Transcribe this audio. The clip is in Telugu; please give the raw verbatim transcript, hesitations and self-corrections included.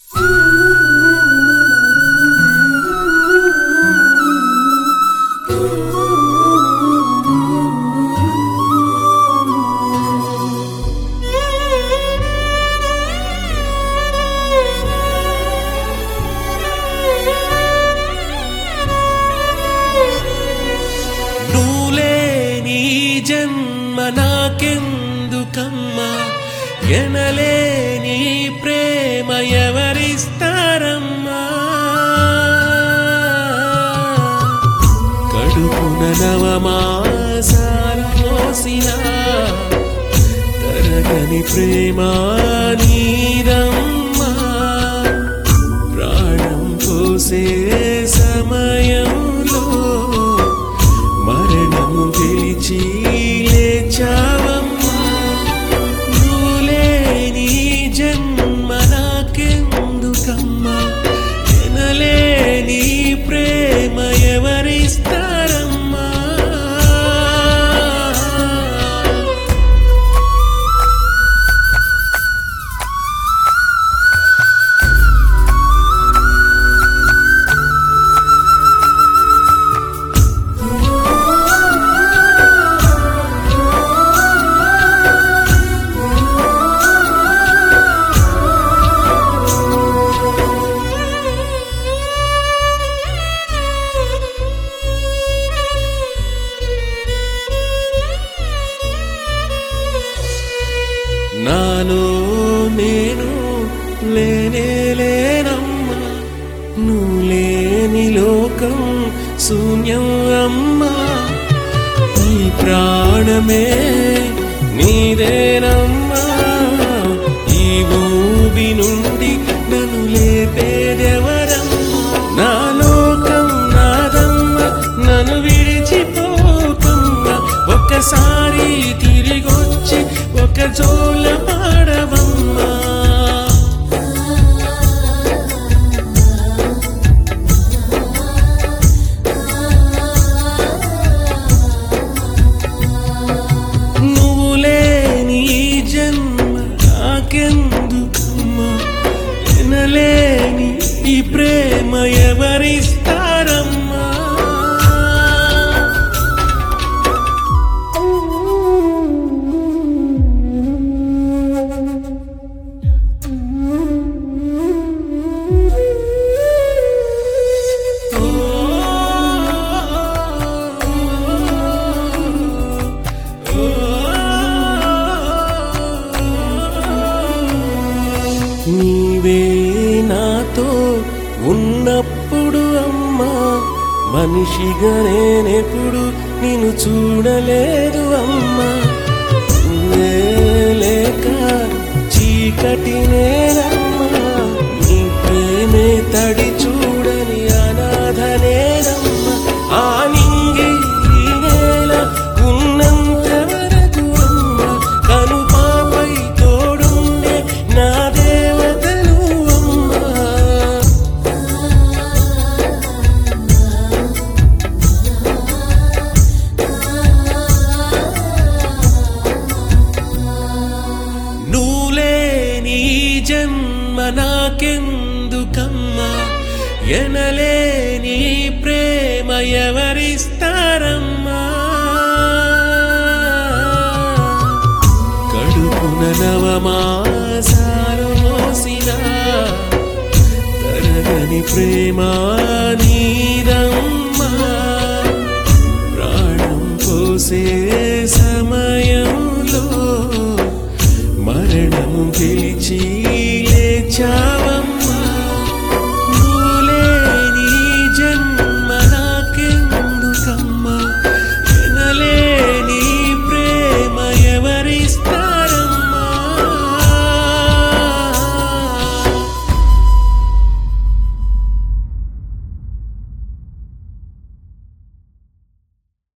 జన్మ నాకెందుకమ్మా ఎనలేని ప్రేమ ఎవరిస్తారమ్మా కడుపున నవమాసాలు మోసినా తరగని ప్రేమ నీదమ్మా ప్రాణం పోసే సమయంలో మరణం గెలిచి లేచావమ్మా నువ్వులేని జన్మ నాకెందుకమ్మా ఎనలేని ప్రేమ ఎవరిస్తారమ్మా నాలో నేను లేనే లేనమ్మా నువ్వు లేని లోకం శూన్యం అమ్మా ఈ ప్రాణమే నీదేనమ్మా ఈ భూమి నుండి నన్ను లేపేదెవరమ్మా నా లోకం నాదమ్మా నన్ను విడిచిపోతున్నా ఒక్కసారి తిరిగొచ్చి ఒక జోల పాడవమ్మా నువ్వు లేని జన్మ నాకెందుకమ్మా ఎనలేని ఈ ప్రేమ ఎవరిస్తారమ్మా నీవే నాతో ఉన్నప్పుడు అమ్మా మనిషిగా నేనెప్పుడు నిన్ను చూడలేదు అమ్మా నువ్వే లేక చీకటి నేనమ్మా నీ ప్రేమే తడి చూడని అనాథ నేనమ్మా ఆ నింగి నేల ఉన్నంత వరకు అమ్మా కను పాపై తోడుండే నా దేవతలు అమ్మా నువ్వులేని జన్మ నాకెందుకమ్మా ఎనలేని ప్రేమ ఎవరిస్తారమ్మా కడుపున నవమాసాలు మోసినా తరగని ప్రేమ నీదమ్మా ప్రాణం పోసే సమయంలో మరణం గెలిచి